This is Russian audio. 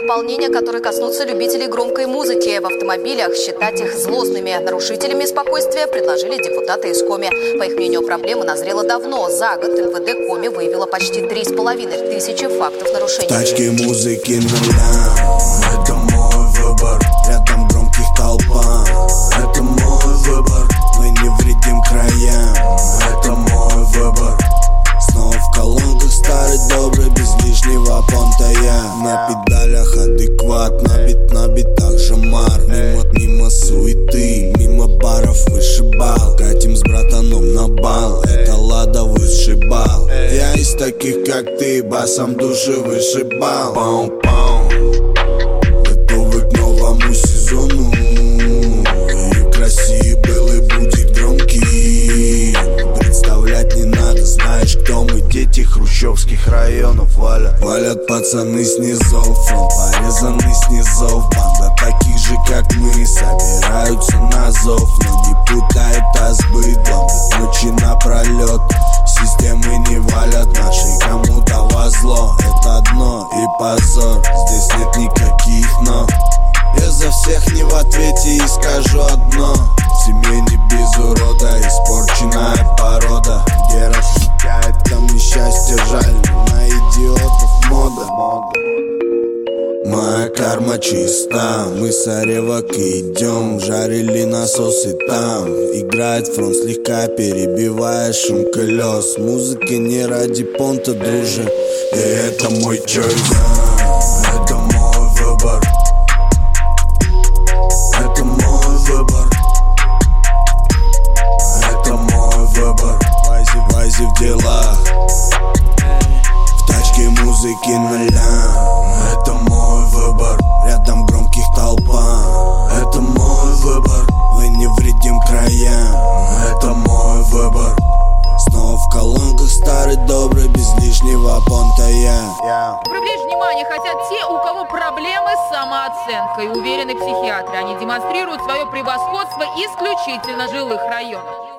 дополнения, которые коснутся любителей громкой музыки в автомобилях. Считать их злостными нарушителями спокойствия предложили депутаты из Коми. По их мнению, проблема назрела давно. За год МВД Коми выявила почти 3500 фактов нарушений. В тачке музыки нуля. Это мой выбор. Рядом громких толпа. Это мой выбор. Мы не вредим краям. Это мой выбор. Снова в колонках старый добрый, без лишнего понта я. На педалях адекватно, бит на битах жамар. Мимо суеты, мимо баров вышибал. Катим с братаном на бал, это Лада высший бал. Я из таких как ты, басом души вышибал. Пау-пау. Готовы к новому сезону. И красивый был и будет громкий. Представлять не надо, знаешь, кто мы. Дети хрущевских районов валят пацаны снизов. Фронт порезанный снизов. Банда таких же как мы собираются на зов. Но не путай это с быдлом. Ночи напролет системы не валят наши. Кому-то во зло, это дно и позор. Здесь нет никаких но. Я за всех не в ответе и скажу одно. В семье не без урода, испорченная порода. Где расцветает, там несчастье, жаль. На идиотов мода. Моя карма чиста, мы с Оревок идем. Жарили насосы там. Играет фронт слегка, перебивая шум колес. Музыка не ради понта, друже. И это мой чойс. Это мой выбор. Это мой выбор. Это мой выбор. Вайзи в делах. В тачке музыки нуля. Это мой выбор. Рядом громких толпа. Это мой выбор. Мы не вредим краям. Это мой выбор. Снова в колонках старый добрый, без лишнего понта я. Привлечь внимание хотят те, у кого проблемы с самооценкой. Уверены психиатры, они демонстрируют свое превосходство исключительно в жилых районах.